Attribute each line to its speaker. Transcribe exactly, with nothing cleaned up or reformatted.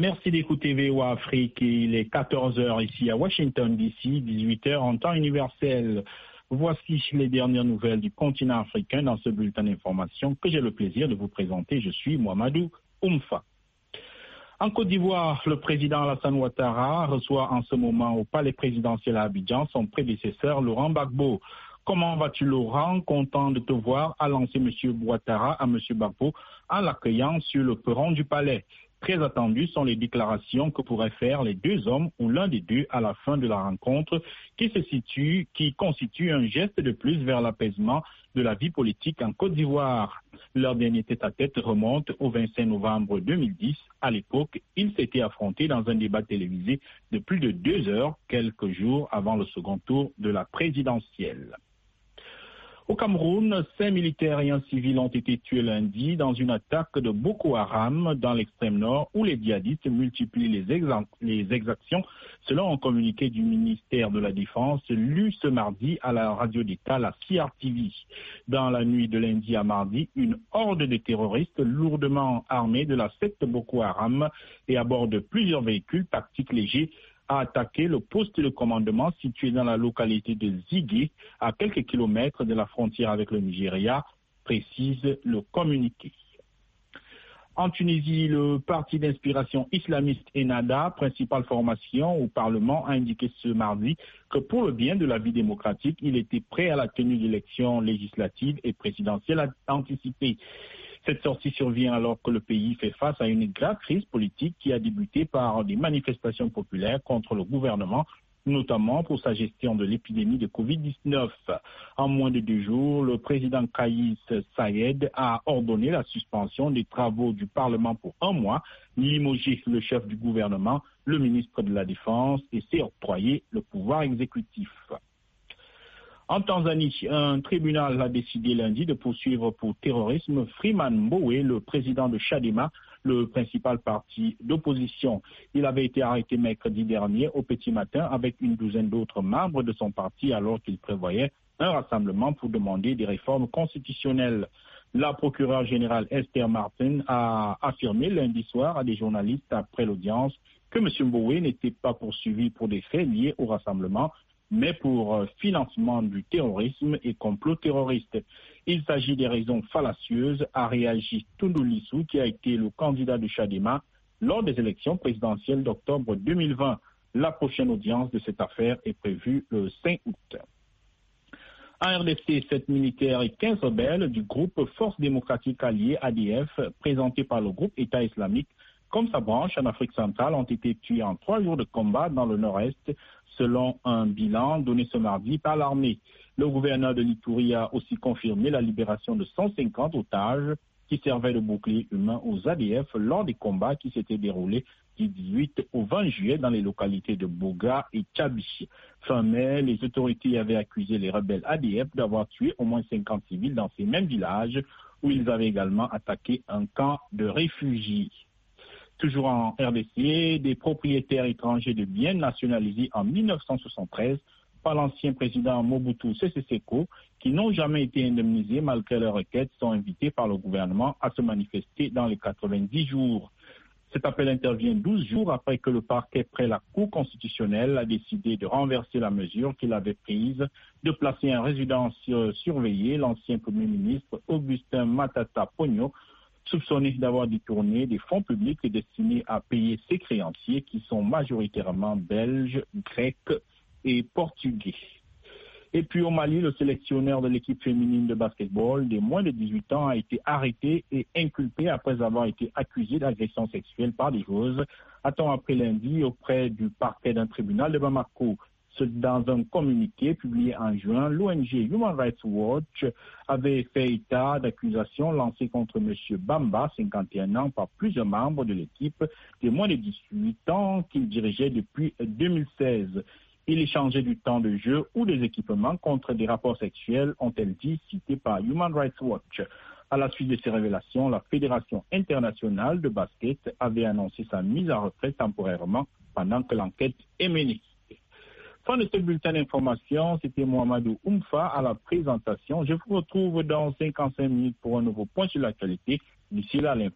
Speaker 1: Merci d'écouter V O A Afrique. Il est quatorze heures ici à Washington D C, dix-huit heures en temps universel. Voici les dernières nouvelles du continent africain dans ce bulletin d'information que j'ai le plaisir de vous présenter. Je suis Mohamedou Oumfa. En Côte d'Ivoire, le président Alassane Ouattara reçoit en ce moment au palais présidentiel à Abidjan son prédécesseur Laurent Gbagbo. Comment vas-tu, Laurent? Content de te voir, a lancé M. Ouattara à M. Gbagbo en l'accueillant sur le perron du palais. Très attendues sont les déclarations que pourraient faire les deux hommes ou l'un des deux à la fin de la rencontre qui se situe, qui constitue un geste de plus vers l'apaisement de la vie politique en Côte d'Ivoire. Leur dernier tête-à-tête remonte au vingt-cinq novembre deux mille dix. À l'époque, ils s'étaient affrontés dans un débat télévisé de plus de deux heures, quelques jours avant le second tour de la présidentielle. Au Cameroun, cinq militaires et un civil ont été tués lundi dans une attaque de Boko Haram dans l'extrême nord où les djihadistes multiplient les, exa- les exactions, selon un communiqué du ministère de la Défense lu ce mardi à la radio d'État, la C R T V. Dans la nuit de lundi à mardi, une horde de terroristes lourdement armés de la secte Boko Haram et à bord de plusieurs véhicules tactiques légers a attaqué le poste de commandement situé dans la localité de Zigué, à quelques kilomètres de la frontière avec le Nigeria, précise le communiqué. En Tunisie, le parti d'inspiration islamiste Ennahda, principale formation au Parlement, a indiqué ce mardi que pour le bien de la vie démocratique, il était prêt à la tenue d'élections législatives et présidentielles anticipées. Cette sortie survient alors que le pays fait face à une grave crise politique qui a débuté par des manifestations populaires contre le gouvernement, notamment pour sa gestion de l'épidémie de covid dix-neuf. En moins de deux jours, le président Kais Saied a ordonné la suspension des travaux du Parlement pour un mois, limogé le chef du gouvernement, le ministre de la Défense, et s'est octroyé le pouvoir exécutif. En Tanzanie, un tribunal a décidé lundi de poursuivre pour terrorisme Freeman Mbowe, le président de Chadema, le principal parti d'opposition. Il avait été arrêté mercredi dernier au petit matin avec une douzaine d'autres membres de son parti alors qu'il prévoyait un rassemblement pour demander des réformes constitutionnelles. La procureure générale Esther Martin a affirmé lundi soir à des journalistes après l'audience que M. Mbowe n'était pas poursuivi pour des faits liés au rassemblement, mais pour financement du terrorisme et complot terroriste. Il s'agit des raisons fallacieuses, a réagi Tundu Lissu, qui a été le candidat de Chadema lors des élections présidentielles d'octobre deux mille vingt. La prochaine audience de cette affaire est prévue le cinq août. En R D C, sept militaires et quinze rebelles du groupe Force démocratique alliée A D F, présenté par le groupe État islamique, comme sa branche en Afrique centrale, ont été tués en trois jours de combat dans le nord-est, selon un bilan donné ce mardi par l'armée. Le gouverneur de l'Ituri a aussi confirmé la libération de cent cinquante otages qui servaient de bouclier humain aux A D F lors des combats qui s'étaient déroulés du dix-huit au vingt juillet dans les localités de Boga et Tchabi. Fin mai, les autorités avaient accusé les rebelles A D F d'avoir tué au moins cinquante civils dans ces mêmes villages où ils avaient également attaqué un camp de réfugiés. Toujours en R D C, des propriétaires étrangers de biens nationalisés en mille neuf cent soixante-treize par l'ancien président Mobutu Sese Seko, qui n'ont jamais été indemnisés malgré leurs requêtes, sont invités par le gouvernement à se manifester dans les quatre-vingt-dix jours. Cet appel intervient douze jours après que le parquet près la Cour constitutionnelle a décidé de renverser la mesure qu'il avait prise de placer en résidence surveillée l'ancien Premier ministre Augustin Matata Ponyo, soupçonné d'avoir détourné des fonds publics destinés à payer ses créanciers qui sont majoritairement belges, grecs et portugais. Et puis au Mali, le sélectionneur de l'équipe féminine de basketball des moins de dix-huit ans a été arrêté et inculpé après avoir été accusé d'agression sexuelle par des joueuses, a-t-on appris lundi auprès du parquet d'un tribunal de Bamako. Dans un communiqué publié en juin, l'O N G Human Rights Watch avait fait état d'accusations lancées contre M. Bamba, cinquante et un ans, par plusieurs membres de l'équipe de moins de dix-huit ans qu'il dirigeait depuis deux mille seize. Il échangeait du temps de jeu ou des équipements contre des rapports sexuels, ont-elles dit, cités par Human Rights Watch. À la suite de ces révélations, la Fédération internationale de basket avait annoncé sa mise à retrait temporairement pendant que l'enquête est menée. Fin de ce bulletin d'information, c'était Mohamedou Oumfa à la présentation. Je vous retrouve dans cinquante-cinq minutes pour un nouveau point sur l'actualité. D'ici là, l'info.